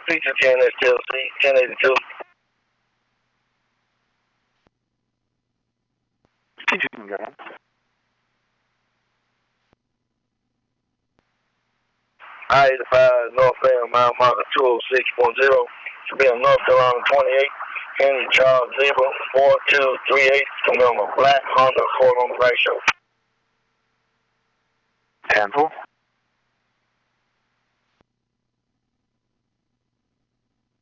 Feature 10 STLC, 1082. Teaching gun. I-85 northbound, mile marker 206.0. Should be on North Carolina 28. Henry Charles Zebra 4238. Coming on a black Honda Accord on the right shoulder. 10-4.